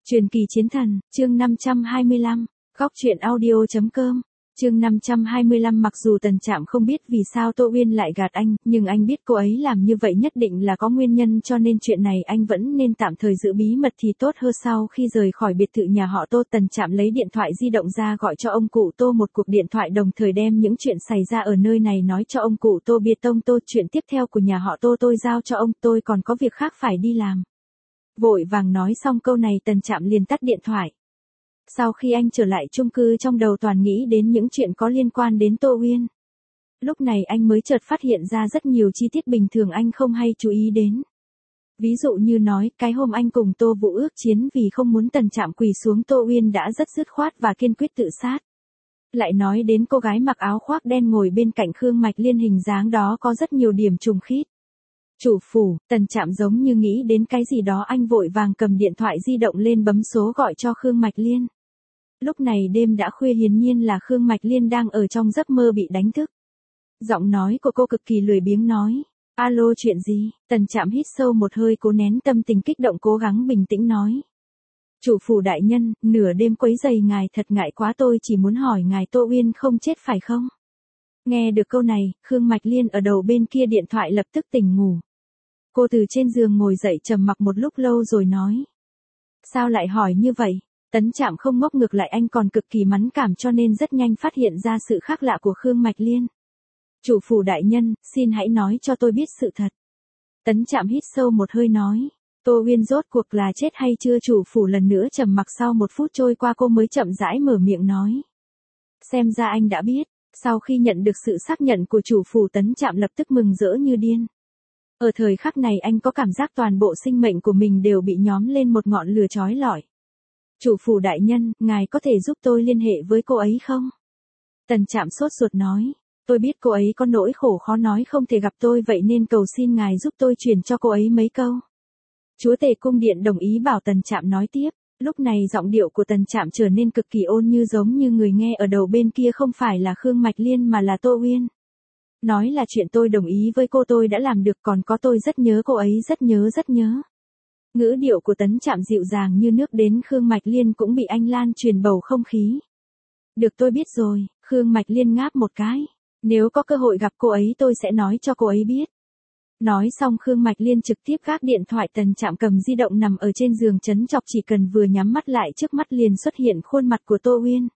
Truyền kỳ chiến thần, chương 525, góc truyện audio.com, chương 525. Mặc dù Tần Trạm không biết vì sao Tô Uyên lại gạt anh, nhưng anh biết cô ấy làm như vậy nhất định là có nguyên nhân, cho nên chuyện này anh vẫn nên tạm thời giữ bí mật thì tốt hơn. Sau khi rời khỏi biệt thự nhà họ Tô, Tần Trạm lấy điện thoại di động ra gọi cho ông cụ Tô một cuộc điện thoại, đồng thời đem những chuyện xảy ra ở nơi này nói cho ông cụ Tô biết. Ông Tô, chuyện tiếp theo của nhà họ Tô tôi giao cho ông, tôi còn có việc khác phải đi làm. Vội vàng nói xong câu này, Tần Trạm liền tắt điện thoại. Sau khi anh trở lại chung cư, trong đầu toàn nghĩ đến những chuyện có liên quan đến Tô Uyên. Lúc này anh mới chợt phát hiện ra rất nhiều chi tiết bình thường anh không hay chú ý đến. Ví dụ như nói, cái hôm anh cùng Tô Vũ ước chiến vì không muốn Tần Trạm quỳ xuống, Tô Uyên đã rất dứt khoát và kiên quyết tự sát. Lại nói đến cô gái mặc áo khoác đen ngồi bên cạnh Khương Mạch Liên, hình dáng đó có rất nhiều điểm trùng khít. Chủ phủ, Tần Trạm giống như nghĩ đến cái gì đó, anh vội vàng cầm điện thoại di động lên bấm số gọi cho Khương Mạch Liên. Lúc này đêm đã khuya, hiển nhiên là Khương Mạch Liên đang ở trong giấc mơ bị đánh thức. Giọng nói của cô cực kỳ lười biếng nói, alo, chuyện gì? Tần Trạm hít sâu một hơi, cố nén tâm tình kích động, cố gắng bình tĩnh nói. Chủ phủ đại nhân, nửa đêm quấy rầy ngài, thật ngại quá, tôi chỉ muốn hỏi ngài, Tô Uyên không chết phải không? Nghe được câu này, Khương Mạch Liên ở đầu bên kia điện thoại lập tức tỉnh ngủ. Cô từ trên giường ngồi dậy, trầm mặc một lúc lâu rồi nói. Sao lại hỏi như vậy? Tần Trạm không ngốc, ngược lại anh còn cực kỳ mẫn cảm, cho nên rất nhanh phát hiện ra sự khác lạ của Khương Mạch Liên. Chủ phủ đại nhân, xin hãy nói cho tôi biết sự thật. Tần Trạm hít sâu một hơi nói. Tô Uyên rốt cuộc là chết hay chưa? Chủ phủ lần nữa trầm mặc, sau một phút trôi qua cô mới chậm rãi mở miệng nói. Xem ra anh đã biết. Sau khi nhận được sự xác nhận của chủ phủ, Tần Trạm lập tức mừng rỡ như điên. Ở thời khắc này anh có cảm giác toàn bộ sinh mệnh của mình đều bị nhóm lên một ngọn lửa chói lọi. Chủ phủ đại nhân, ngài có thể giúp tôi liên hệ với cô ấy không? Tần Trạm sốt ruột nói. Tôi biết cô ấy có nỗi khổ khó nói không thể gặp tôi, vậy nên cầu xin ngài giúp tôi truyền cho cô ấy mấy câu. Chúa tể cung điện đồng ý, bảo Tần Trạm nói tiếp. Lúc này giọng điệu của Tần Trạm trở nên cực kỳ ôn như, giống như người nghe ở đầu bên kia không phải là Khương Mạch Liên mà là Tô Uyên. Nói là chuyện tôi đồng ý với cô tôi đã làm được, còn có tôi rất nhớ cô ấy, rất nhớ rất nhớ. Ngữ điệu của Tần Trạm dịu dàng như nước, đến Khương Mạch Liên cũng bị anh lan truyền bầu không khí. Được, tôi biết rồi. Khương Mạch Liên ngáp một cái. Nếu có cơ hội gặp cô ấy tôi sẽ nói cho cô ấy biết. Nói xong Khương Mạch Liên trực tiếp gác điện thoại. Tần Trạm cầm di động nằm ở trên giường trấn trọc, chỉ cần vừa nhắm mắt lại trước mắt liền xuất hiện khuôn mặt của Tô Uyên.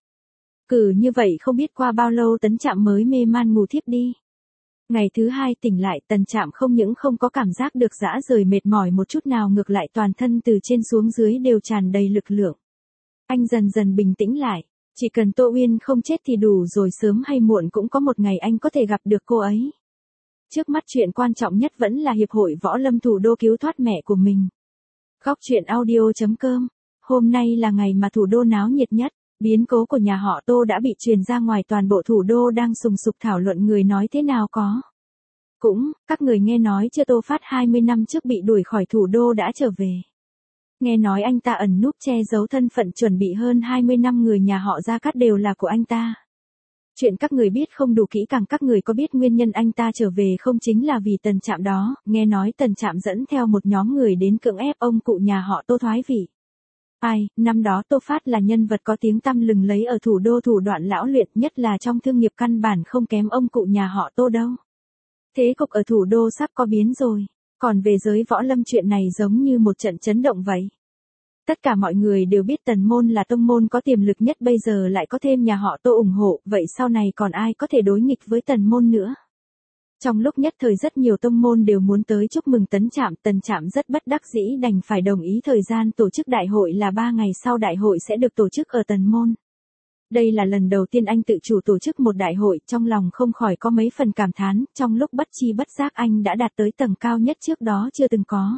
Cứ như vậy không biết qua bao lâu Tần Trạm mới mê man ngủ thiếp đi. Ngày thứ hai tỉnh lại, Tần Trạm không những không có cảm giác được rã rời mệt mỏi một chút nào, ngược lại toàn thân từ trên xuống dưới đều tràn đầy lực lượng. Anh dần dần bình tĩnh lại, chỉ cần Tô Uyên không chết thì đủ rồi, sớm hay muộn cũng có một ngày anh có thể gặp được cô ấy. Trước mắt chuyện quan trọng nhất vẫn là Hiệp hội Võ Lâm Thủ đô cứu thoát mẹ của mình. Góc truyện audio.com, hôm nay là ngày mà thủ đô náo nhiệt nhất. Biến cố của nhà họ Tô đã bị truyền ra ngoài, toàn bộ thủ đô đang sùng sục thảo luận người nói thế nào có. Cũng, các người nghe nói chưa, Tô Phát 20 năm trước bị đuổi khỏi thủ đô đã trở về. Nghe nói anh ta ẩn núp che giấu thân phận, chuẩn bị hơn 20 năm người nhà họ Gia Cát đều là của anh ta. Chuyện các người biết không đủ kỹ càng, các người có biết nguyên nhân anh ta trở về không? Chính là vì Tần Trạm đó. Nghe nói Tần Trạm dẫn theo một nhóm người đến cưỡng ép ông cụ nhà họ Tô thoái vị. Ai, năm đó Tô Phát là nhân vật có tiếng tăm lừng lẫy ở thủ đô, thủ đoạn lão luyện, nhất là trong thương nghiệp căn bản không kém ông cụ nhà họ Tô đâu. Thế cục ở thủ đô sắp có biến rồi. Còn về giới võ lâm, chuyện này giống như một trận chấn động vậy. Tất cả mọi người đều biết Tần môn là tông môn có tiềm lực nhất, bây giờ lại có thêm nhà họ Tô ủng hộ, vậy sau này còn ai có thể đối nghịch với Tần môn nữa? Trong lúc nhất thời rất nhiều tông môn đều muốn tới chúc mừng Tần Trạm rất bất đắc dĩ đành phải đồng ý thời gian tổ chức đại hội là 3 ngày sau, đại hội sẽ được tổ chức ở Tần môn. Đây là lần đầu tiên anh tự chủ tổ chức một đại hội, trong lòng không khỏi có mấy phần cảm thán, trong lúc bất chi bất giác anh đã đạt tới tầng cao nhất trước đó chưa từng có.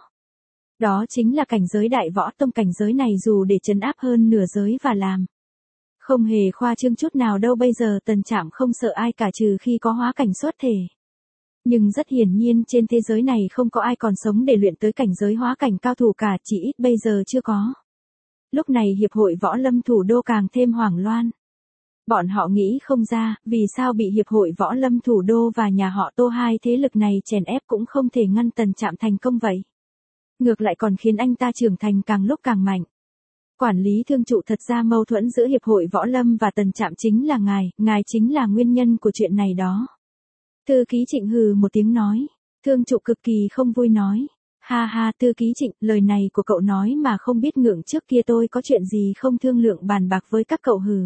Đó chính là cảnh giới đại võ tông, cảnh giới này dù để trấn áp hơn nửa giới và làm. Không hề khoa trương chút nào đâu, bây giờ Tần Trạm không sợ ai cả trừ khi có hóa cảnh xuất thể. Nhưng rất hiển nhiên trên thế giới này không có ai còn sống để luyện tới cảnh giới hóa cảnh cao thủ cả, chỉ ít bây giờ chưa có. Lúc này Hiệp hội Võ Lâm Thủ đô càng thêm hoảng loạn. Bọn họ nghĩ không ra, vì sao bị Hiệp hội Võ Lâm Thủ đô và nhà họ Tô, hai thế lực này chèn ép cũng không thể ngăn Tần Trạm thành công vậy. Ngược lại còn khiến anh ta trưởng thành càng lúc càng mạnh. Quản lý thương trụ, thật ra mâu thuẫn giữa Hiệp hội Võ Lâm và Tần Trạm chính là ngài chính là nguyên nhân của chuyện này đó. Thư ký Trịnh hừ một tiếng nói. Thương trụ cực kỳ không vui nói. Ha ha, thư ký Trịnh, lời này của cậu nói mà không biết ngượng, trước kia tôi có chuyện gì không thương lượng bàn bạc với các cậu hừ.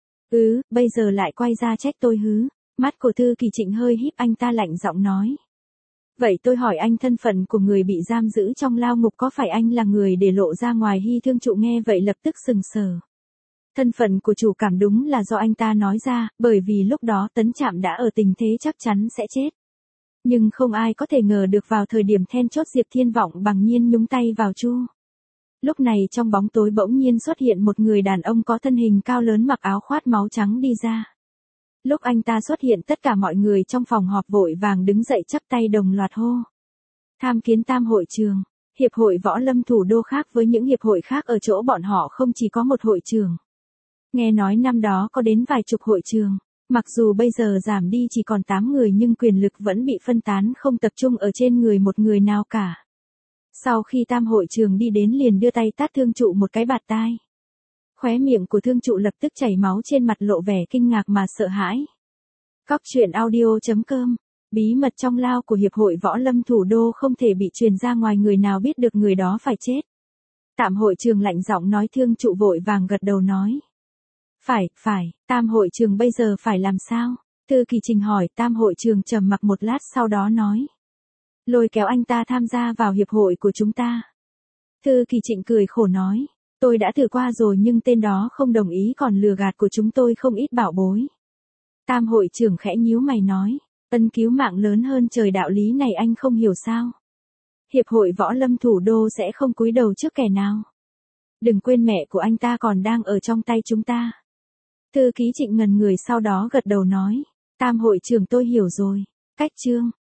Bây giờ lại quay ra trách tôi hứ. Mắt của thư ký Trịnh hơi híp, anh ta lạnh giọng nói. Vậy tôi hỏi anh, thân phận của người bị giam giữ trong lao ngục có phải anh là người để lộ ra ngoài? Hy Thương trụ nghe vậy lập tức sừng sờ. Thân phận của chủ cảm đúng là do anh ta nói ra, bởi vì lúc đó Tấn Trạm đã ở tình thế chắc chắn sẽ chết. Nhưng không ai có thể ngờ được vào thời điểm then chốt Diệp Thiên Vọng bằng nhiên nhúng tay vào Chu. Lúc này trong bóng tối bỗng nhiên xuất hiện một người đàn ông có thân hình cao lớn, mặc áo khoác máu trắng đi ra. Lúc anh ta xuất hiện, tất cả mọi người trong phòng họp vội vàng đứng dậy chắp tay đồng loạt hô. Tham kiến Tam hội trường. Hiệp hội Võ Lâm thủ đô khác với những hiệp hội khác ở chỗ bọn họ không chỉ có một hội trường. Nghe nói năm đó có đến vài chục hội trường. Mặc dù bây giờ giảm đi chỉ còn 8 người nhưng quyền lực vẫn bị phân tán, không tập trung ở trên người một người nào cả. Sau khi Tam hội trường đi đến liền đưa tay tát Thương trụ một cái bạt tai. Khóe miệng của Thương trụ lập tức chảy máu, trên mặt lộ vẻ kinh ngạc mà sợ hãi. Cóc truyện audio.com. Bí mật trong lao của Hiệp hội Võ Lâm thủ đô không thể bị truyền ra ngoài, người nào biết được người đó phải chết. Tam hội trường lạnh giọng nói. Thương trụ vội vàng gật đầu nói. Phải, Tam hội trường bây giờ phải làm sao? Thư ký Trình hỏi. Tam hội trường trầm mặc một lát sau đó nói. Lôi kéo anh ta tham gia vào hiệp hội của chúng ta. Thư ký Trịnh cười khổ nói. Tôi đã thử qua rồi nhưng tên đó không đồng ý, còn lừa gạt của chúng tôi không ít bảo bối. Tam hội trưởng khẽ nhíu mày nói. Ân cứu mạng lớn hơn trời, đạo lý này anh không hiểu sao? Hiệp hội Võ Lâm thủ đô sẽ không cúi đầu trước kẻ nào. Đừng quên mẹ của anh ta còn đang ở trong tay chúng ta. Thư ký Trịnh ngần người sau đó gật đầu nói. Tam hội trưởng, tôi hiểu rồi. Cách chương.